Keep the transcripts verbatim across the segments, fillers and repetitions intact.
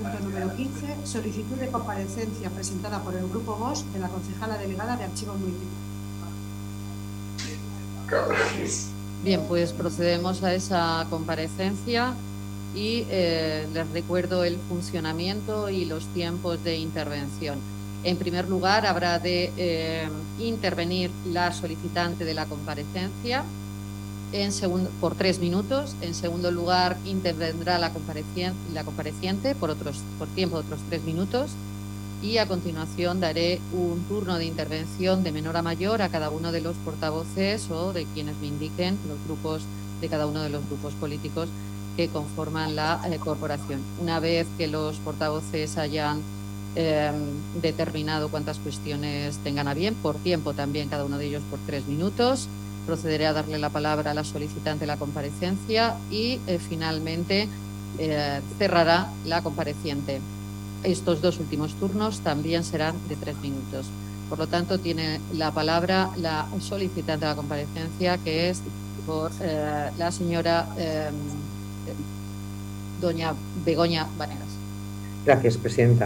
punto número quince, solicitud de comparecencia presentada por el Grupo Vox de la concejala delegada de Archivo Municipal. Bien, pues procedemos a esa comparecencia y eh, les recuerdo el funcionamiento y los tiempos de intervención. En primer lugar, habrá de eh, intervenir la solicitante de la comparecencia en segundo, por tres minutos. En segundo lugar, intervendrá la compareciente, la compareciente por, otros, por tiempo de otros tres minutos. Y a continuación daré un turno de intervención de menor a mayor a cada uno de los portavoces o de quienes me indiquen los grupos de cada uno de los grupos políticos que conforman la eh, corporación. Una vez que los portavoces hayan eh, determinado cuántas cuestiones tengan a bien, por tiempo también cada uno de ellos por tres minutos, procederé a darle la palabra a la solicitante de la comparecencia y eh, finalmente eh, cerrará la compareciente. Estos dos últimos turnos también serán de tres minutos. Por lo tanto, tiene la palabra la solicitante de la comparecencia, que es por eh, la señora eh, doña Begoña Vanegas. Gracias, presidenta.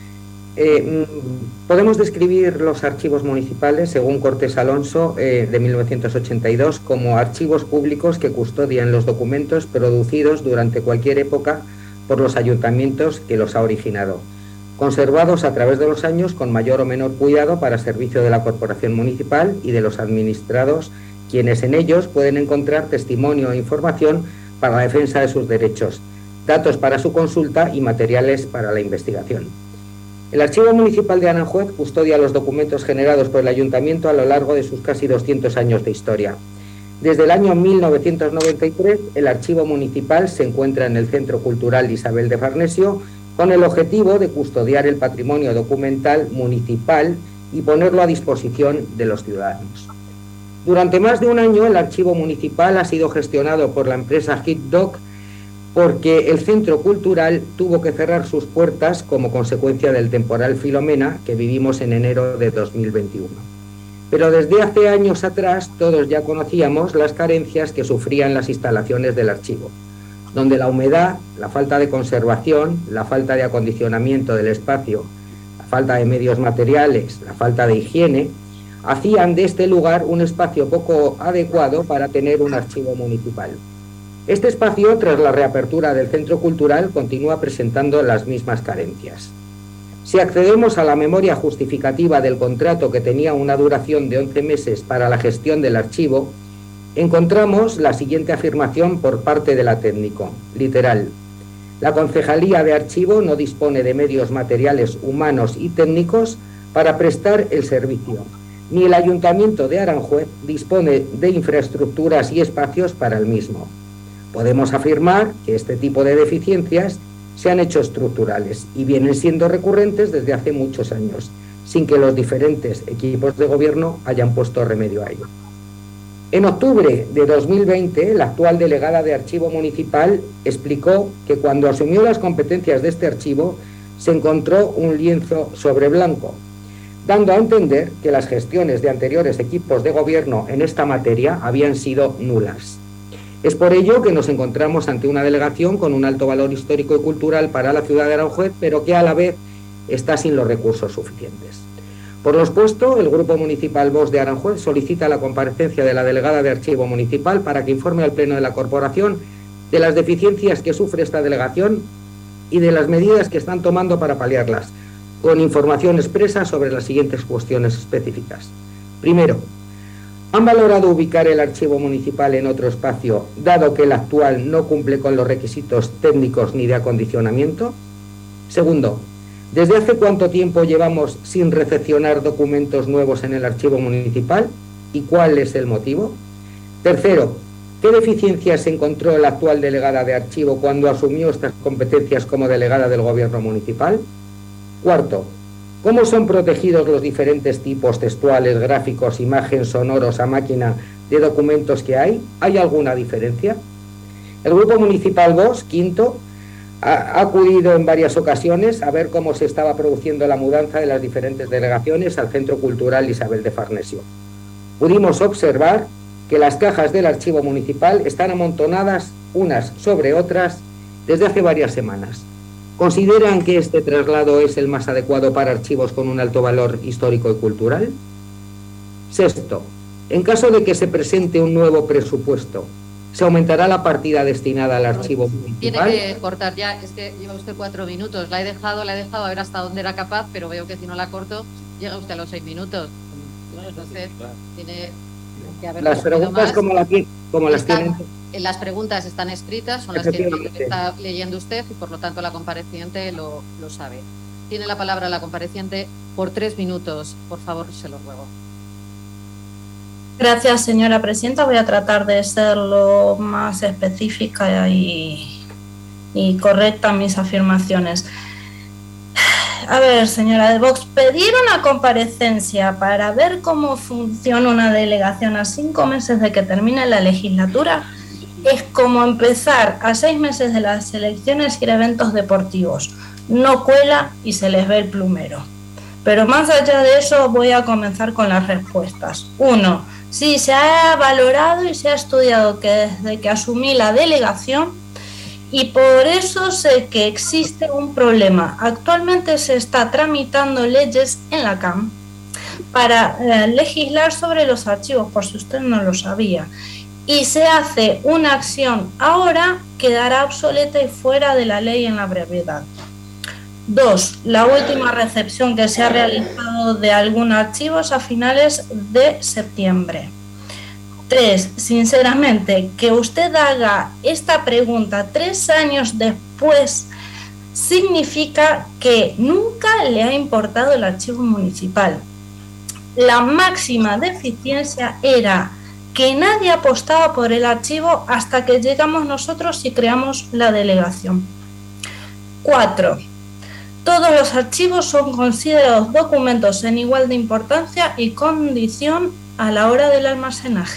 Eh, podemos describir los archivos municipales, según Cortés Alonso, eh, de mil novecientos ochenta y dos, como archivos públicos que custodian los documentos producidos durante cualquier época por los ayuntamientos que los ha originado, conservados a través de los años con mayor o menor cuidado para servicio de la corporación municipal y de los administrados, quienes en ellos pueden encontrar testimonio e información para la defensa de sus derechos, datos para su consulta y materiales para la investigación. El Archivo Municipal de Aranjuez custodia los documentos generados por el ayuntamiento a lo largo de sus casi doscientos años de historia. Desde el año mil novecientos noventa y tres, el Archivo Municipal se encuentra en el Centro Cultural Isabel de Farnesio con el objetivo de custodiar el patrimonio documental municipal y ponerlo a disposición de los ciudadanos. Durante más de un año, el Archivo Municipal ha sido gestionado por la empresa HitDoc porque el Centro Cultural tuvo que cerrar sus puertas como consecuencia del temporal Filomena que vivimos en enero de dos mil veintiuno. Pero desde hace años atrás todos ya conocíamos las carencias que sufrían las instalaciones del archivo, donde la humedad, la falta de conservación, la falta de acondicionamiento del espacio, la falta de medios materiales, la falta de higiene, hacían de este lugar un espacio poco adecuado para tener un archivo municipal. Este espacio, tras la reapertura del Centro Cultural, continúa presentando las mismas carencias. Si accedemos a la memoria justificativa del contrato, que tenía una duración de once meses para la gestión del archivo, encontramos la siguiente afirmación por parte de la técnico, literal: la Concejalía de Archivo no dispone de medios materiales humanos y técnicos para prestar el servicio, ni el Ayuntamiento de Aranjuez dispone de infraestructuras y espacios para el mismo. Podemos afirmar que este tipo de deficiencias se han hecho estructurales y vienen siendo recurrentes desde hace muchos años, sin que los diferentes equipos de gobierno hayan puesto remedio a ello. En octubre de dos mil veinte, la actual delegada de Archivo Municipal explicó que cuando asumió las competencias de este archivo se encontró un lienzo sobre blanco, dando a entender que las gestiones de anteriores equipos de gobierno en esta materia habían sido nulas. Es por ello que nos encontramos ante una delegación con un alto valor histórico y cultural para la ciudad de Aranjuez, pero que a la vez está sin los recursos suficientes. Por lo expuesto, el Grupo Municipal Vox de Aranjuez solicita la comparecencia de la delegada de Archivo Municipal para que informe al Pleno de la Corporación de las deficiencias que sufre esta delegación y de las medidas que están tomando para paliarlas, con información expresa sobre las siguientes cuestiones específicas. Primero, ¿han valorado ubicar el archivo municipal en otro espacio, dado que el actual no cumple con los requisitos técnicos ni de acondicionamiento? Segundo, ¿desde hace cuánto tiempo llevamos sin recepcionar documentos nuevos en el archivo municipal y cuál es el motivo? Tercero, ¿qué deficiencias encontró la actual delegada de archivo cuando asumió estas competencias como delegada del gobierno municipal? Cuarto, ¿cómo son protegidos los diferentes tipos textuales, gráficos, imágenes, sonoros a máquina de documentos que hay? ¿Hay alguna diferencia? El Grupo Municipal Vox, quinto, ha acudido en varias ocasiones a ver cómo se estaba produciendo la mudanza de las diferentes delegaciones al Centro Cultural Isabel de Farnesio. Pudimos observar que las cajas del archivo municipal están amontonadas unas sobre otras desde hace varias semanas. ¿Consideran que este traslado es el más adecuado para archivos con un alto valor histórico y cultural? Sexto, en caso de que se presente un nuevo presupuesto, ¿se aumentará la partida destinada al archivo municipal? Tiene que cortar ya, es que lleva usted cuatro minutos. La he dejado, la he dejado a ver hasta dónde era capaz, pero veo que si no la corto, llega usted a los seis minutos. Entonces, tiene que haber... Las preguntas como, la, como las están, tienen... Las preguntas están escritas, son las que está leyendo usted y por lo tanto la compareciente lo, lo sabe. Tiene la palabra la compareciente por tres minutos. Por favor, se lo ruego. Gracias, señora presidenta. Voy a tratar de ser lo más específica y, y correcta en mis afirmaciones. A ver, señora de Vox, pedir una comparecencia para ver cómo funciona una delegación a cinco meses de que termine la legislatura es como empezar a seis meses de las elecciones y ir a eventos deportivos. No cuela y se les ve el plumero. Pero más allá de eso voy a comenzar con las respuestas. Uno, sí, se ha valorado y se ha estudiado que desde que asumí la delegación, y por eso sé que existe un problema. Actualmente se está tramitando leyes en la C A M para eh, legislar sobre los archivos, por si usted no lo sabía. Y se hace una acción ahora, quedará obsoleta y fuera de la ley en la brevedad. Dos, la última recepción que se ha realizado de algunos archivos a finales de septiembre. Tres, sinceramente, que usted haga esta pregunta tres años después significa que nunca le ha importado el archivo municipal. La máxima deficiencia era que nadie apostaba por el archivo hasta que llegamos nosotros y creamos la delegación. Cuatro, todos los archivos son considerados documentos en igual de importancia y condición a la hora del almacenaje.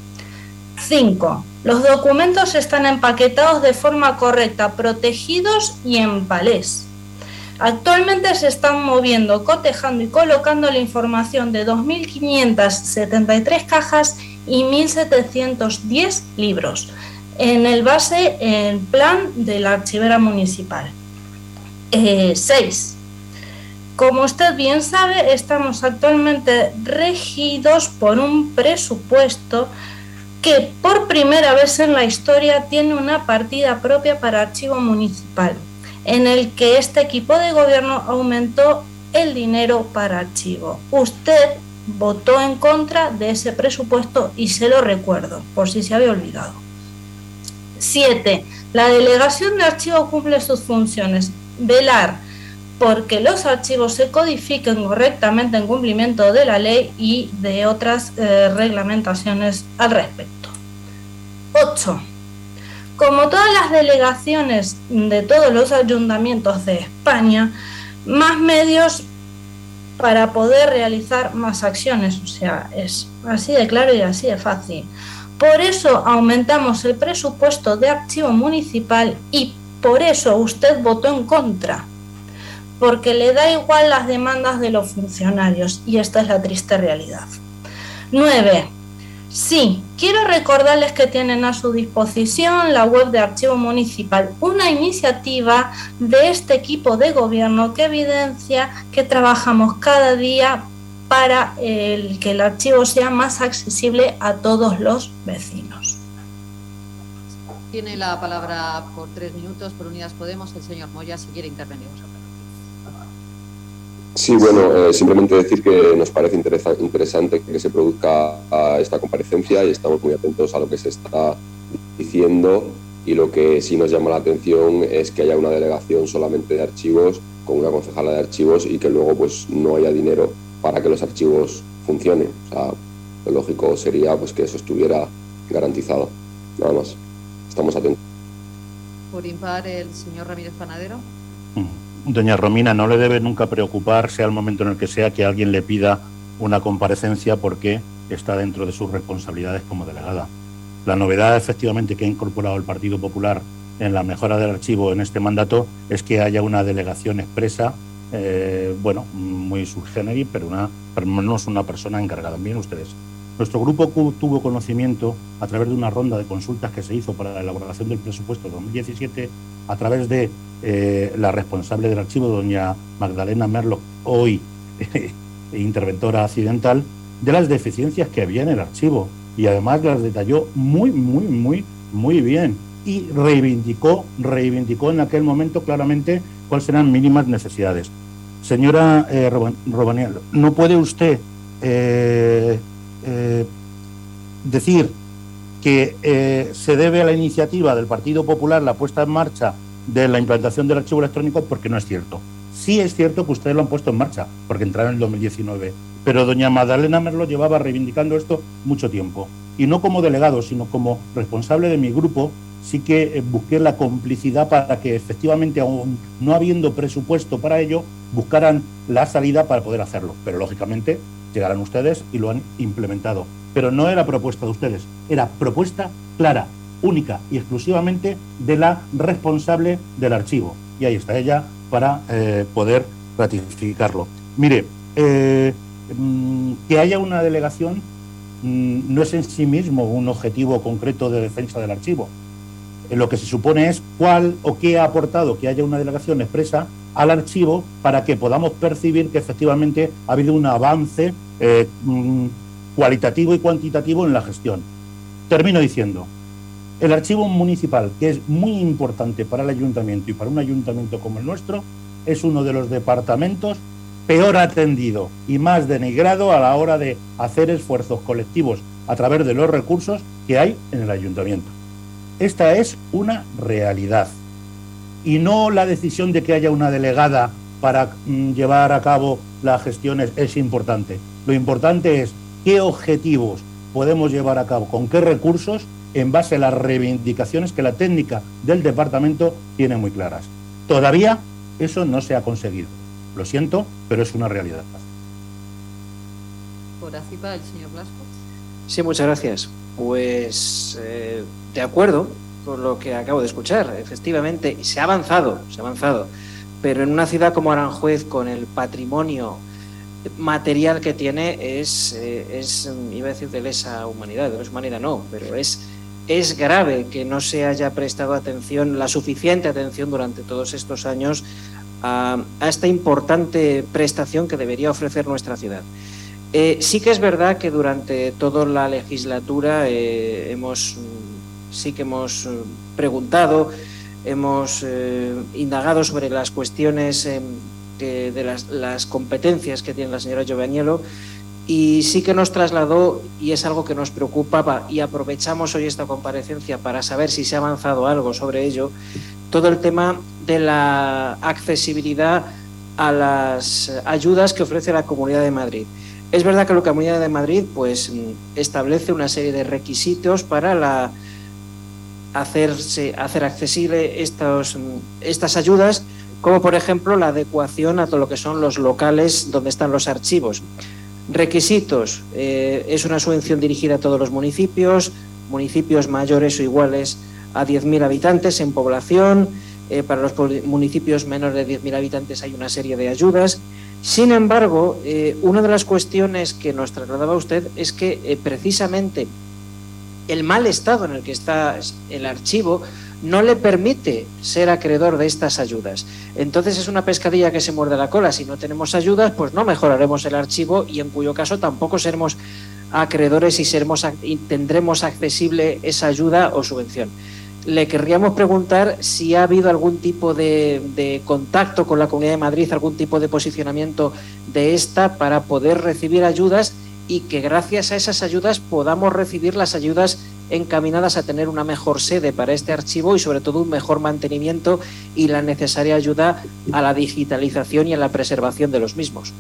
Cinco, los documentos están empaquetados de forma correcta, protegidos y en palés. Actualmente se están moviendo, cotejando y colocando la información de dos mil quinientas setenta y tres cajas y mil setecientos diez libros en el base en plan de la archivera municipal. Eh, seis. Como usted bien sabe, estamos actualmente regidos por un presupuesto que por primera vez en la historia tiene una partida propia para archivo municipal, en el que este equipo de gobierno aumentó el dinero para archivo. Usted votó en contra de ese presupuesto y se lo recuerdo, por si se había olvidado. Siete. La delegación de archivo cumple sus funciones. Velar porque los archivos se codifiquen correctamente en cumplimiento de la ley y de otras eh, reglamentaciones al respecto. Ocho. Como todas las delegaciones de todos los ayuntamientos de España, más medios para poder realizar más acciones, o sea, es así de claro y así de fácil. Por eso aumentamos el presupuesto de archivo municipal y por eso usted votó en contra, porque le da igual las demandas de los funcionarios y esta es la triste realidad. Nueve. Sí, quiero recordarles que tienen a su disposición la web de Archivo Municipal, una iniciativa de este equipo de gobierno que evidencia que trabajamos cada día para el, que el archivo sea más accesible a todos los vecinos. Tiene la palabra por tres minutos por Unidas Podemos el señor Moya, si quiere intervenir. Sí, bueno, eh, simplemente decir que nos parece interesa, interesante que se produzca esta comparecencia y estamos muy atentos a lo que se está diciendo, y lo que sí nos llama la atención es que haya una delegación solamente de archivos con una concejala de archivos y que luego pues no haya dinero para que los archivos funcionen. O sea, lo lógico sería pues que eso estuviera garantizado. Nada más. Estamos atentos. Por impar, el señor Ramírez Panadero. Doña Romina, no le debe nunca preocupar, sea el momento en el que sea, que alguien le pida una comparecencia porque está dentro de sus responsabilidades como delegada. La novedad, efectivamente, que ha incorporado el Partido Popular en la mejora del archivo en este mandato es que haya una delegación expresa, eh, bueno, muy sui generis, pero una, pero no es una persona encargada. Bien ustedes, Nuestro grupo tuvo conocimiento, a través de una ronda de consultas que se hizo para la elaboración del presupuesto de dos mil diecisiete, a través de eh, la responsable del archivo, doña Magdalena Merlo, hoy eh, interventora accidental, de las deficiencias que había en el archivo, y además las detalló muy, muy, muy, muy bien, y reivindicó, reivindicó en aquel momento claramente cuáles eran mínimas necesidades. Señora eh, Robaniel, no puede usted eh, eh, decir que eh, se debe a la iniciativa del Partido Popular la puesta en marcha de la implantación del archivo electrónico, porque no es cierto. Sí es cierto que ustedes lo han puesto en marcha, porque entraron en el dos mil diecinueve, pero doña Magdalena Merlo llevaba reivindicando esto mucho tiempo. Y no como delegado, sino como responsable de mi grupo, sí que eh, busqué la complicidad para que efectivamente, aún no habiendo presupuesto para ello, buscaran la salida para poder hacerlo. Pero lógicamente llegarán ustedes y lo han implementado. Pero no era propuesta de ustedes, era propuesta clara, única y exclusivamente de la responsable del archivo. Y ahí está ella para eh, poder ratificarlo. Mire, eh, que haya una delegación no es en sí mismo un objetivo concreto de defensa del archivo. Lo que se supone es cuál o qué ha aportado que haya una delegación expresa al archivo para que podamos percibir que efectivamente ha habido un avance eh, cualitativo y cuantitativo en la gestión. Termino diciendo, el archivo municipal, que es muy importante para el ayuntamiento y para un ayuntamiento como el nuestro, es uno de los departamentos peor atendido y más denigrado a la hora de hacer esfuerzos colectivos a través de los recursos que hay en el ayuntamiento. Esta es una realidad y no la decisión de que haya una delegada para mm, llevar a cabo las gestiones es importante. Lo importante es qué objetivos podemos llevar a cabo, con qué recursos, en base a las reivindicaciones que la técnica del departamento tiene muy claras. Todavía eso no se ha conseguido. Lo siento, pero es una realidad. Por ACIPA, el señor Blasco. Sí, muchas gracias. Pues eh, de acuerdo con lo que acabo de escuchar. Efectivamente, se ha avanzado, se ha avanzado. Pero en una ciudad como Aranjuez, con el patrimonio material que tiene, es, eh, es iba a decir de lesa humanidad, de lesa humanidad no, pero es, es grave que no se haya prestado atención, la suficiente atención durante todos estos años a, a esta importante prestación que debería ofrecer nuestra ciudad. Eh, sí que es verdad que durante toda la legislatura eh, hemos, sí que hemos preguntado, hemos eh, indagado sobre las cuestiones eh, que, de las, las competencias que tiene la señora Giovaniello, y sí que nos trasladó, y es algo que nos preocupaba, y aprovechamos hoy esta comparecencia para saber si se ha avanzado algo sobre ello, todo el tema de la accesibilidad a las ayudas que ofrece la Comunidad de Madrid. Es verdad que la Comunidad de Madrid pues, establece una serie de requisitos para la, hacerse, hacer accesible estos, estas ayudas, como por ejemplo la adecuación a todo lo que son los locales donde están los archivos. Requisitos, eh, es una subvención dirigida a todos los municipios, municipios mayores o iguales a diez mil habitantes en población, eh, para los municipios menores de diez mil habitantes hay una serie de ayudas. Sin embargo, eh, una de las cuestiones que nos trasladaba usted es que eh, precisamente el mal estado en el que está el archivo no le permite ser acreedor de estas ayudas. Entonces es una pescadilla que se muerde la cola. Si no tenemos ayudas, pues no mejoraremos el archivo y en cuyo caso tampoco seremos acreedores y, seremos, y tendremos accesible esa ayuda o subvención. Le querríamos preguntar si ha habido algún tipo de, de contacto con la Comunidad de Madrid, algún tipo de posicionamiento de esta para poder recibir ayudas y que gracias a esas ayudas podamos recibir las ayudas encaminadas a tener una mejor sede para este archivo y sobre todo un mejor mantenimiento y la necesaria ayuda a la digitalización y a la preservación de los mismos.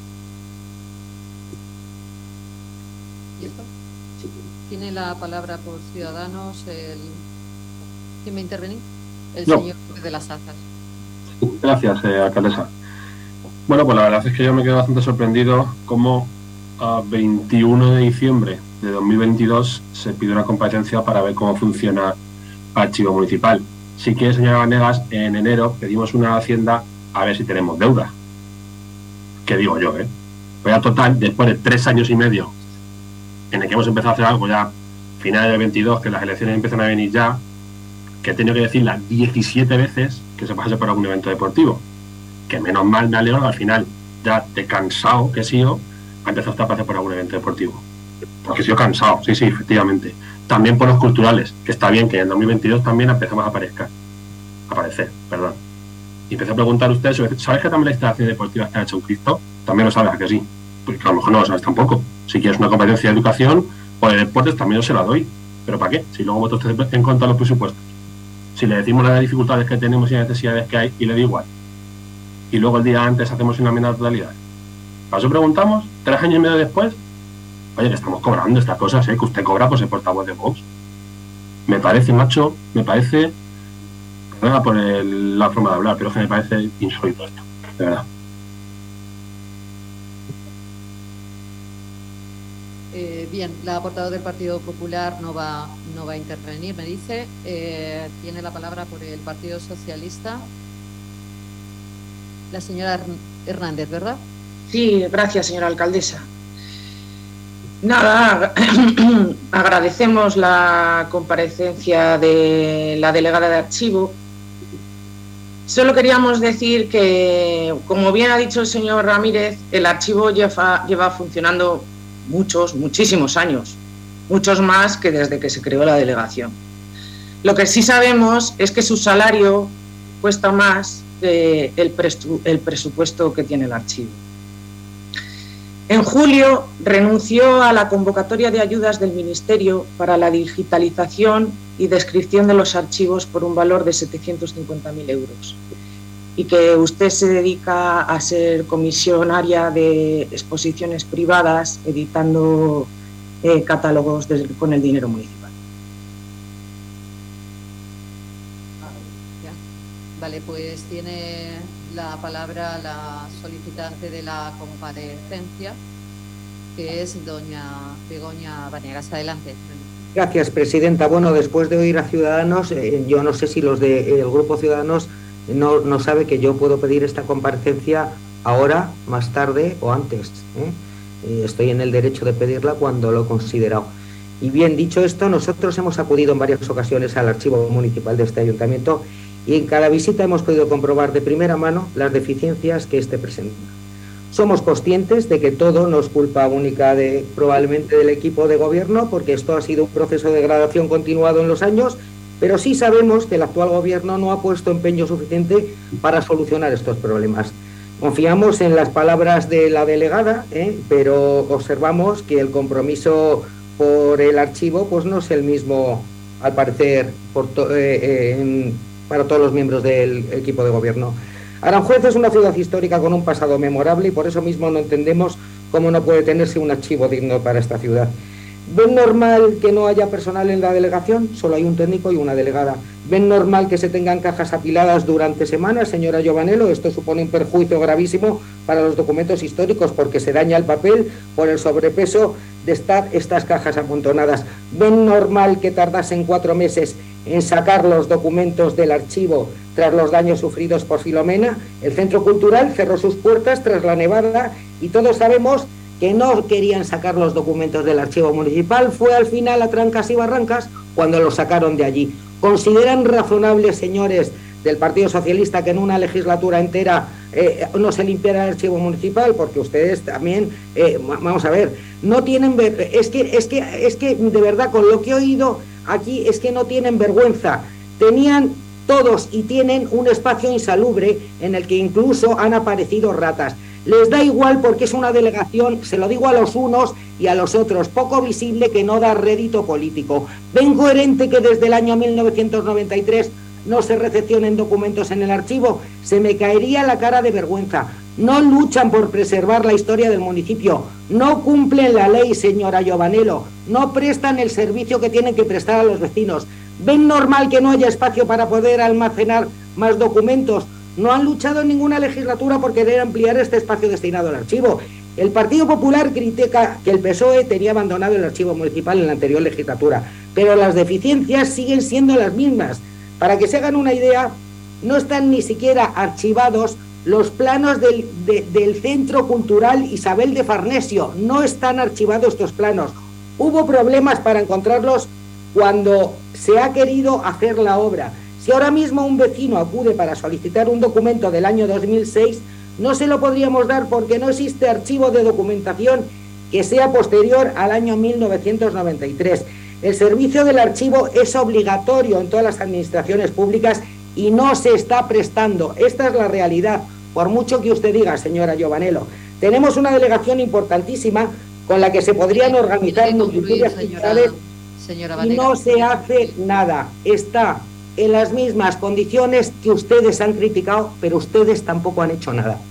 Tiene la palabra por Ciudadanos el... ¿Quién va a intervenir? El no. señor de las Azas. Gracias, eh, alcaldesa. Bueno, pues la verdad es que yo me quedo bastante sorprendido cómo a veintiuno de diciembre de dos mil veintidós se pide una comparecencia para ver cómo funciona el archivo municipal. Sí que, señora Vanegas, en enero pedimos una hacienda a ver si tenemos deuda. ¿Qué digo yo, eh? Voy a total, después de tres años y medio en el que hemos empezado a hacer algo ya finales del veintidós, que las elecciones empiezan a venir ya, que he tenido que decirla diecisiete veces que se pase por algún evento deportivo. Que menos mal me alegro, al final, ya de cansado que he sido, ha empezado a pasar por algún evento deportivo. Porque he sido cansado, sí, sí, efectivamente. También por los culturales, que está bien que en el dos mil veintidós también empezamos a aparecer, aparecer, perdón. Y empecé a preguntar a ustedes, ¿sabes que también la instalación deportiva está hecha un Cristo? También lo sabes, ¿a que sí? Porque a lo mejor no lo sabes tampoco. Si quieres una competencia de educación o de deportes, también yo se la doy. ¿Pero para qué? Si luego vosotros tenéis en cuenta los presupuestos. Si le decimos las dificultades que tenemos y las necesidades que hay, y le da igual. Y luego el día antes hacemos una enmienda de totalidad. Para eso preguntamos, tres años y medio después, oye, que estamos cobrando estas cosas, ¿eh? Que usted cobra por ser portavoz de Vox. Me parece, macho, me parece, perdona por el, la forma de hablar, pero es que me parece insólito esto, de verdad. Eh, bien, la portavoz del Partido Popular no va, no va a intervenir, me dice. Eh, tiene la palabra por el Partido Socialista la señora Hernández, ¿verdad? Sí, gracias, señora alcaldesa. Nada, agradecemos la comparecencia de la delegada de archivo. Solo queríamos decir que, como bien ha dicho el señor Ramírez, el archivo lleva, lleva funcionando muchos, muchísimos años, muchos más que desde que se creó la delegación. Lo que sí sabemos es que su salario cuesta más que el, presu- el presupuesto que tiene el archivo. En julio renunció a la convocatoria de ayudas del Ministerio para la digitalización y descripción de los archivos por un valor de setecientos cincuenta mil euros, y que usted se dedica a ser comisionaria de exposiciones privadas editando eh, catálogos de, con el dinero municipal. Vale, pues tiene la palabra la solicitante de la comparecencia, que es doña Begoña Banegas. Adelante. Gracias, presidenta. Bueno, después de oír a Ciudadanos, eh, yo no sé si los del de, Grupo Ciudadanos no, no sabe que yo puedo pedir esta comparecencia ahora, más tarde o antes. ¿eh? Eh, estoy en el derecho de pedirla cuando lo he considerado. Y bien, dicho esto, nosotros hemos acudido en varias ocasiones al archivo municipal de este ayuntamiento y en cada visita hemos podido comprobar de primera mano las deficiencias que este presenta. Somos conscientes de que todo no es culpa única de probablemente del equipo de gobierno, porque esto ha sido un proceso de degradación continuado en los años, pero sí sabemos que el actual gobierno no ha puesto empeño suficiente para solucionar estos problemas. Confiamos en las palabras de la delegada, ¿eh? pero observamos que el compromiso por el archivo pues no es el mismo, al parecer, por to eh, eh, en, para todos los miembros del equipo de gobierno. Aranjuez es una ciudad histórica con un pasado memorable y por eso mismo no entendemos cómo no puede tenerse un archivo digno para esta ciudad. ¿Ven normal que no haya personal en la delegación? Solo hay un técnico y una delegada. ¿Ven normal que se tengan cajas apiladas durante semanas, señora Giovanello? Esto supone un perjuicio gravísimo para los documentos históricos porque se daña el papel por el sobrepeso de estar estas cajas amontonadas. ¿Ven normal que tardasen cuatro meses en sacar los documentos del archivo tras los daños sufridos por Filomena? El Centro Cultural cerró sus puertas tras la nevada y todos sabemos que no querían sacar los documentos del archivo municipal. Fue al final a trancas y barrancas cuando los sacaron de allí. ¿Consideran razonable, señores del Partido Socialista, que en una legislatura entera eh, no se limpiara el archivo municipal? Porque ustedes también, eh, vamos a ver, no tienen, es que, es que, es que de verdad con lo que he oído aquí es que no tienen vergüenza. Tenían todos y tienen un espacio insalubre en el que incluso han aparecido ratas. Les da igual porque es una delegación, se lo digo a los unos y a los otros, poco visible, que no da rédito político. ¿Ven coherente que desde el año mil novecientos noventa y tres no se recepcionen documentos en el archivo? Se me caería la cara de vergüenza. No luchan por preservar la historia del municipio, no cumplen la ley, señora Giovanello, no prestan el servicio que tienen que prestar a los vecinos. ¿Ven normal que no haya espacio para poder almacenar más documentos? No han luchado en ninguna legislatura por querer ampliar este espacio destinado al archivo. El Partido Popular critica que el P S O E tenía abandonado el archivo municipal en la anterior legislatura, pero las deficiencias siguen siendo las mismas. Para que se hagan una idea, no están ni siquiera archivados los planos del, de, del Centro Cultural Isabel de Farnesio. No están archivados estos planos. Hubo problemas para encontrarlos cuando se ha querido hacer la obra. Si ahora mismo un vecino acude para solicitar un documento del año dos mil seis, no se lo podríamos dar porque no existe archivo de documentación que sea posterior al año mil novecientos noventa y tres. El servicio del archivo es obligatorio en todas las administraciones públicas y no se está prestando. Esta es la realidad, por mucho que usted diga, señora Giovanello. Tenemos una delegación importantísima con la que se podrían organizar multitud de actividades y no se hace nada. Está en las mismas condiciones que ustedes han criticado, pero ustedes tampoco han hecho nada.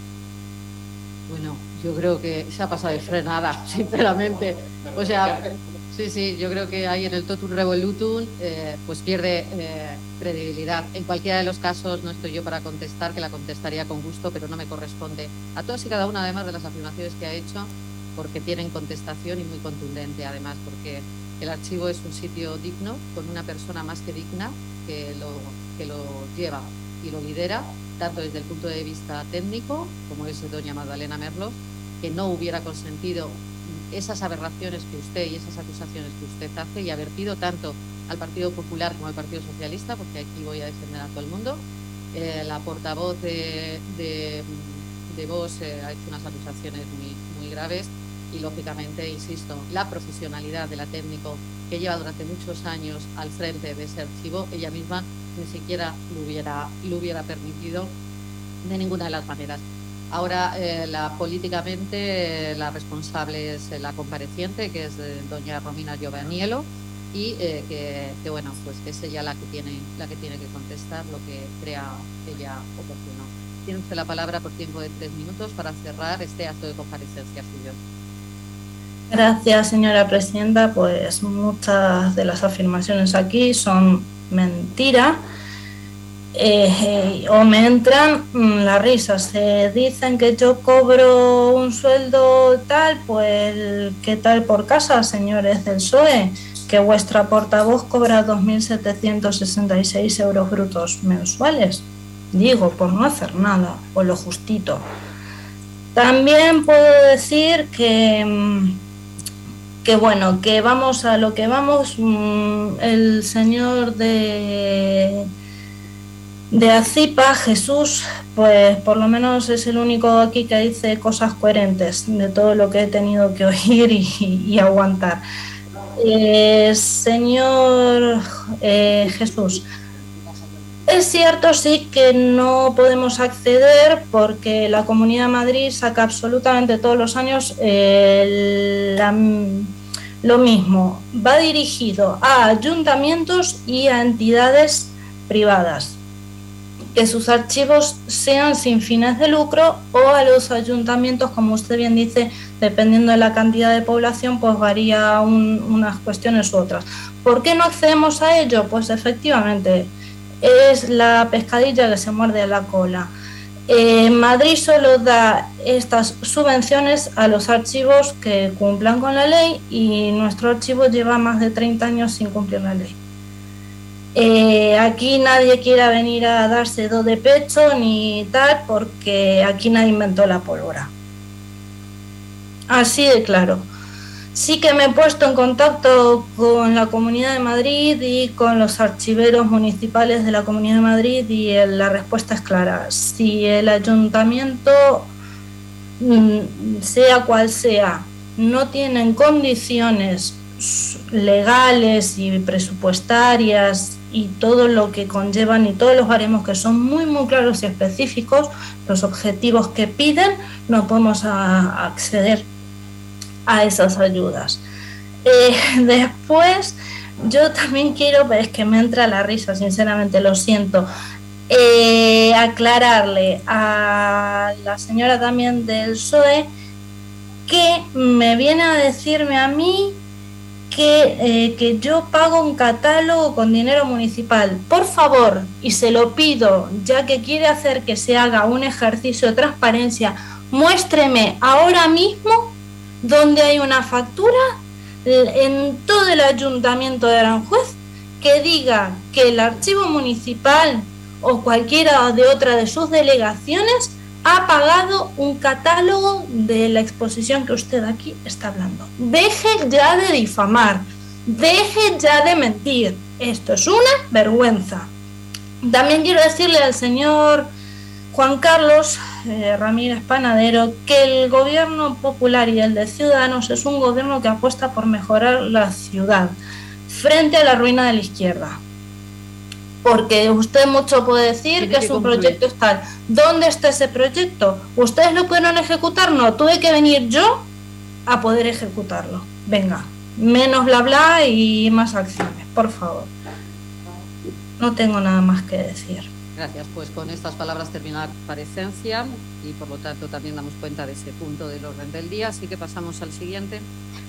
Bueno, yo creo que se ha pasado de frenada, sinceramente. O sea, sí, sí, yo creo que ahí en el totum revolutum eh, pues pierde eh, credibilidad. En cualquiera de los casos no estoy yo para contestar, que la contestaría con gusto, pero no me corresponde a todas y cada una, además de las afirmaciones que ha hecho, porque tienen contestación y muy contundente, además, porque el archivo es un sitio digno, con una persona más que digna que lo, que lo lleva y lo lidera, tanto desde el punto de vista técnico, como es doña Magdalena Merlos, que no hubiera consentido esas aberraciones que usted y esas acusaciones que usted hace y ha vertido tanto al Partido Popular como al Partido Socialista, porque aquí voy a defender a todo el mundo. Eh, la portavoz de, de, de Vox eh, ha hecho unas acusaciones muy, muy graves. Y, lógicamente, insisto, la profesionalidad de la técnico que lleva durante muchos años al frente de ese archivo, ella misma ni siquiera lo hubiera, lo hubiera permitido de ninguna de las maneras. Ahora, eh, la, políticamente, eh, la responsable es eh, la compareciente, que es eh, doña Romina Giovanello, y eh, que, que, bueno, pues que es ella la que, tiene, la que tiene que contestar lo que crea ella oportuno. Tiene usted la palabra por tiempo de tres minutos para cerrar este acto de comparecencia suyo. Gracias, señora presidenta. Pues muchas de las afirmaciones aquí son mentira eh, eh, o me entran mm, las risas. Se dicen que yo cobro un sueldo tal, pues ¿qué tal por casa, señores del P S O E? Que vuestra portavoz cobra dos mil setecientos sesenta y seis euros brutos mensuales. Digo, por no hacer nada, o lo justito. También puedo decir que... Mm, que bueno, que vamos a lo que vamos, el señor de, de Acipa, Jesús, pues por lo menos es el único aquí que dice cosas coherentes de todo lo que he tenido que oír y, y aguantar. Eh, señor eh, Jesús, es cierto, sí, que no podemos acceder porque la Comunidad de Madrid saca absolutamente todos los años eh, la... Lo mismo, va dirigido a ayuntamientos y a entidades privadas. Que sus archivos sean sin fines de lucro o a los ayuntamientos, como usted bien dice, dependiendo de la cantidad de población, pues varía un, unas cuestiones u otras. ¿Por qué no accedemos a ello? Pues efectivamente, es la pescadilla que se muerde la cola. Eh, Madrid solo da estas subvenciones a los archivos que cumplan con la ley y nuestro archivo lleva más de treinta años sin cumplir la ley. Eh, aquí nadie quiera venir a darse do de pecho ni tal, porque aquí nadie inventó la pólvora. Así de claro. Sí que me he puesto en contacto con la Comunidad de Madrid y con los archiveros municipales de la Comunidad de Madrid y la respuesta es clara. Si el ayuntamiento, sea cual sea, no tiene condiciones legales y presupuestarias y todo lo que conllevan y todos los baremos que son muy muy claros y específicos, los objetivos que piden, no podemos a, acceder a esas ayudas. Eh, después, yo también quiero, es que me entra la risa, sinceramente, lo siento, eh, aclararle a la señora también del P S O E que me viene a decirme a mí que, eh, que yo pago un catálogo con dinero municipal. Por favor, y se lo pido, ya que quiere hacer que se haga un ejercicio de transparencia, muéstreme ahora mismo donde hay una factura en todo el ayuntamiento de Aranjuez que diga que el archivo municipal o cualquiera de otra de sus delegaciones ha pagado un catálogo de la exposición que usted aquí está hablando. Deje ya de difamar, deje ya de mentir. Esto es una vergüenza. También quiero decirle al señor Juan Carlos eh, Ramírez Panadero que el gobierno popular y el de Ciudadanos es un gobierno que apuesta por mejorar la ciudad frente a la ruina de la izquierda. Porque usted mucho puede decir Tiene que que es un concluir. proyecto tal. ¿Dónde está ese proyecto? ¿Ustedes lo pudieron ejecutar? No, tuve que venir yo a poder ejecutarlo. Venga, menos bla bla y más acciones, por favor. No tengo nada más que decir. Gracias. Pues con estas palabras termina la comparecencia y por lo tanto también damos cuenta de ese punto del orden del día. Así que pasamos al siguiente.